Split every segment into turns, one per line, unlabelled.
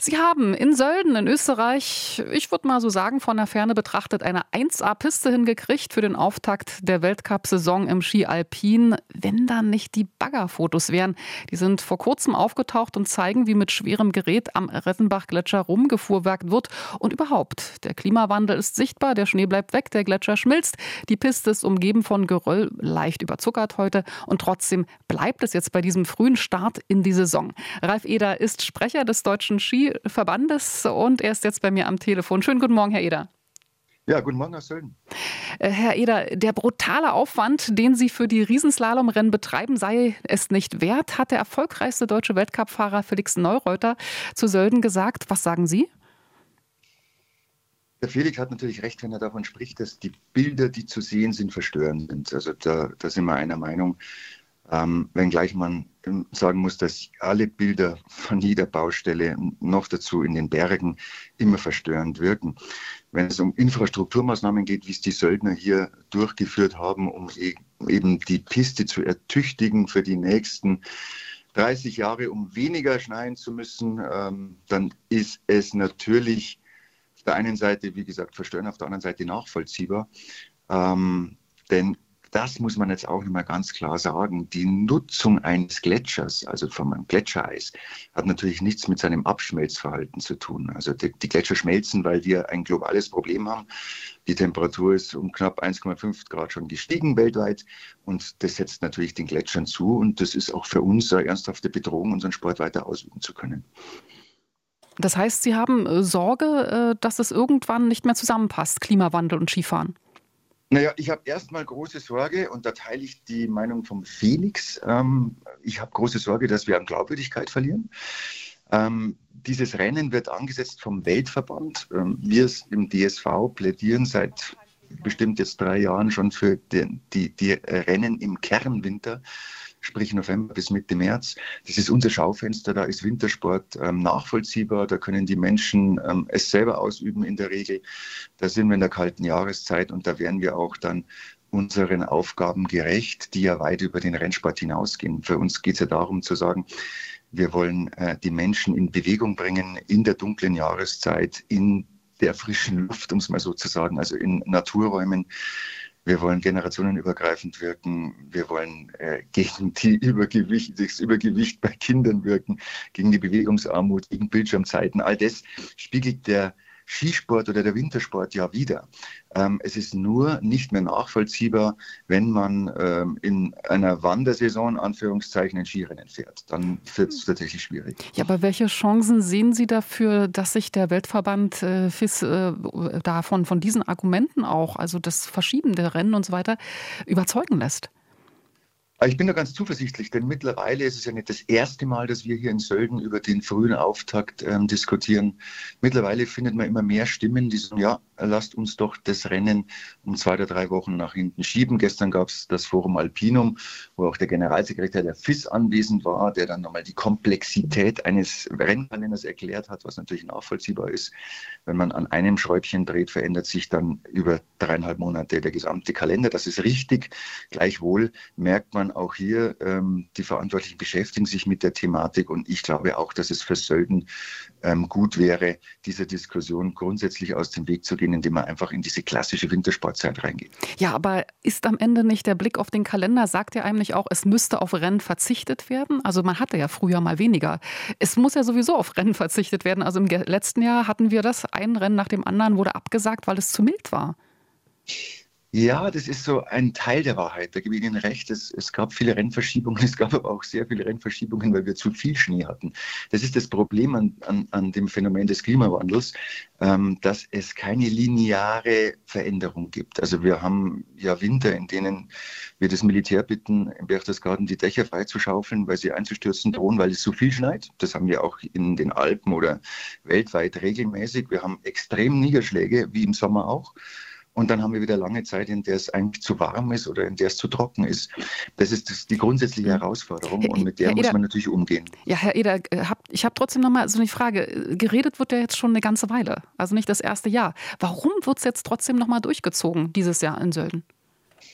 Sie haben in Sölden in Österreich, ich würde mal so sagen, von der Ferne betrachtet, eine 1A-Piste hingekriegt für den Auftakt der Weltcup-Saison im Ski Alpin. Wenn da nicht die Baggerfotos wären. Die sind vor kurzem aufgetaucht und zeigen, wie mit schwerem Gerät am Rettenbach-Gletscher rumgefuhrwerkt wird. Und überhaupt, der Klimawandel ist sichtbar, der Schnee bleibt weg, der Gletscher schmilzt. Die Piste ist umgeben von Geröll, leicht überzuckert heute. Und trotzdem bleibt es jetzt bei diesem frühen Start in die Saison. Ralf Eder ist Sprecher des Deutschen Skiverbandes und er ist jetzt bei mir am Telefon. Schönen guten Morgen, Herr Eder.
Ja, guten Morgen aus Sölden.
Herr Eder, der brutale Aufwand, den Sie für die Riesenslalomrennen betreiben, sei es nicht wert, hat der erfolgreichste deutsche Weltcup-Fahrer Felix Neureuter zu Sölden gesagt. Was sagen Sie?
Der Felix hat natürlich recht, wenn er davon spricht, dass die Bilder, die zu sehen sind, verstörend sind. Also da sind wir einer Meinung. Wenngleich man sagen muss, dass alle Bilder von jeder Baustelle, noch dazu in den Bergen, immer verstörend wirken. Wenn es um Infrastrukturmaßnahmen geht, wie es die Söldner hier durchgeführt haben, um eben die Piste zu ertüchtigen für die nächsten 30 Jahre, um weniger schneien zu müssen, dann ist es natürlich auf der einen Seite, wie gesagt, verstörend, auf der anderen Seite nachvollziehbar. Denn das muss man jetzt auch noch mal ganz klar sagen. Die Nutzung eines Gletschers, also von einem Gletschereis, hat natürlich nichts mit seinem Abschmelzverhalten zu tun. Also die Gletscher schmelzen, weil wir ein globales Problem haben. Die Temperatur ist um knapp 1,5 Grad schon gestiegen weltweit und das setzt natürlich den Gletschern zu und das ist auch für uns eine ernsthafte Bedrohung, unseren Sport weiter ausüben zu können.
Das heißt, Sie haben Sorge, dass es irgendwann nicht mehr zusammenpasst, Klimawandel und Skifahren?
Naja, ich habe erstmal große Sorge und da teile ich die Meinung vom Felix. Ich habe große Sorge, dass wir an Glaubwürdigkeit verlieren. Dieses Rennen wird angesetzt vom Weltverband. Wir im DSV plädieren seit bestimmt jetzt 3 Jahren schon für die Rennen im Kernwinter, sprich November bis Mitte März. Das ist unser Schaufenster, da ist Wintersport nachvollziehbar, da können die Menschen es selber ausüben in der Regel. Da sind wir in der kalten Jahreszeit und da werden wir auch dann unseren Aufgaben gerecht, die ja weit über den Rennsport hinausgehen. Für uns geht es ja darum zu sagen, wir wollen die Menschen in Bewegung bringen in der dunklen Jahreszeit, in der frischen Luft, um es mal so zu sagen, also in Naturräumen. Wir wollen generationenübergreifend wirken. Wir wollen gegen das Übergewicht bei Kindern wirken, gegen die Bewegungsarmut, gegen Bildschirmzeiten. All das spiegelt der Skisport oder der Wintersport ja wider. Es ist nur nicht mehr nachvollziehbar, wenn man in einer Wandersaison, Anführungszeichen, ein Skirennen fährt. Dann wird es tatsächlich schwierig.
Ja, aber welche Chancen sehen Sie dafür, dass sich der Weltverband FIS von diesen Argumenten auch, also das Verschieben der Rennen und so weiter, überzeugen lässt?
Ich bin da ganz zuversichtlich, denn mittlerweile ist es ja nicht das erste Mal, dass wir hier in Sölden über den frühen Auftakt diskutieren. Mittlerweile findet man immer mehr Stimmen, die sagen, ja, lasst uns doch das Rennen um 2 oder 3 Wochen nach hinten schieben. Gestern gab es das Forum Alpinum, wo auch der Generalsekretär der FIS anwesend war, der dann nochmal die Komplexität eines Rennkalenders erklärt hat, was natürlich nachvollziehbar ist. Wenn man an einem Schräubchen dreht, verändert sich dann über 3,5 Monate der gesamte Kalender. Das ist richtig. Gleichwohl merkt man auch hier, die Verantwortlichen beschäftigen sich mit der Thematik und ich glaube auch, dass es für Sölden gut wäre, dieser Diskussion grundsätzlich aus dem Weg zu gehen, indem man einfach in diese klassische Wintersportzeit reingeht.
Ja, aber ist am Ende nicht der Blick auf den Kalender, sagt ja einem nicht auch, es müsste auf Rennen verzichtet werden? Also man hatte ja früher mal weniger. Es muss ja sowieso auf Rennen verzichtet werden. Also im letzten Jahr hatten wir das, ein Rennen nach dem anderen wurde abgesagt, weil es zu mild war.
Ja, das ist so ein Teil der Wahrheit. Da gebe ich Ihnen recht. Es gab viele Rennverschiebungen. Es gab aber auch sehr viele Rennverschiebungen, weil wir zu viel Schnee hatten. Das ist das Problem an dem Phänomen des Klimawandels, dass es keine lineare Veränderung gibt. Also wir haben ja Winter, in denen wir das Militär bitten, im Berchtesgaden die Dächer freizuschaufeln, weil sie einzustürzen drohen, weil es zu viel schneit. Das haben wir auch in den Alpen oder weltweit regelmäßig. Wir haben extrem Niederschläge, wie im Sommer auch. Und dann haben wir wieder lange Zeit, in der es eigentlich zu warm ist oder in der es zu trocken ist. Das ist die grundsätzliche Herausforderung und mit der muss man natürlich umgehen.
Ja, Herr Eder, ich habe trotzdem noch mal so eine Frage. Geredet wird ja jetzt schon eine ganze Weile, also nicht das erste Jahr. Warum wird es jetzt trotzdem noch mal durchgezogen, dieses Jahr in Sölden?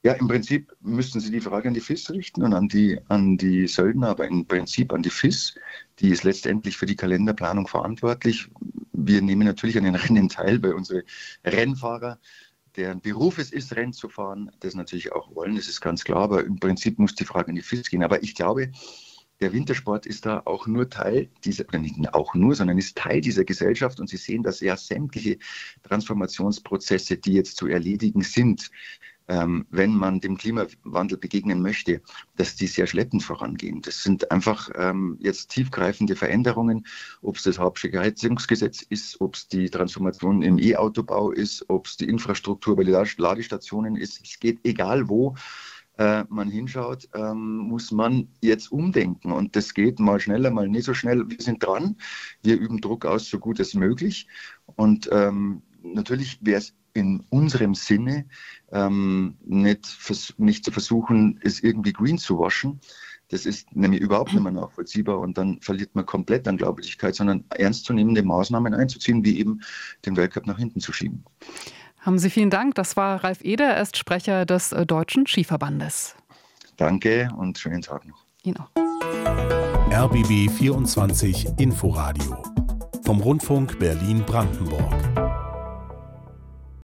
Ja, im Prinzip müssten Sie die Frage an die FIS richten und an die Söldner, aber im Prinzip an die FIS. Die ist letztendlich für die Kalenderplanung verantwortlich. Wir nehmen natürlich an den Rennen teil, weil unsere Rennfahrer, deren Beruf es ist, Rennen zu fahren, das natürlich auch wollen, das ist ganz klar. Aber im Prinzip muss die Frage an die FIS gehen. Aber ich glaube, der Wintersport ist da auch nur Teil dieser, oder nicht auch nur, sondern ist Teil dieser Gesellschaft. Und Sie sehen, dass ja sämtliche Transformationsprozesse, die jetzt zu erledigen sind, wenn man dem Klimawandel begegnen möchte, dass die sehr schleppend vorangehen. Das sind einfach jetzt tiefgreifende Veränderungen, ob es das Hauptsteuergesetzgesetz ist, ob es die Transformation im E-Autobau ist, ob es die Infrastruktur bei den Ladestationen ist. Es geht egal wo man hinschaut, muss man jetzt umdenken. Und das geht mal schneller, mal nicht so schnell. Wir sind dran. Wir üben Druck aus, so gut es möglich. Und natürlich wäre es in unserem Sinne nicht zu versuchen, es irgendwie green zu waschen. Das ist nämlich überhaupt nicht mehr nachvollziehbar und dann verliert man komplett an Glaubwürdigkeit, sondern ernstzunehmende Maßnahmen einzuziehen, wie eben den Weltcup nach hinten zu schieben.
Haben Sie vielen Dank. Das war Ralf Eder, er ist Sprecher des Deutschen Skiverbandes.
Danke und schönen Tag noch.
Ihnen auch.
RBB 24 Inforadio vom Rundfunk Berlin-Brandenburg.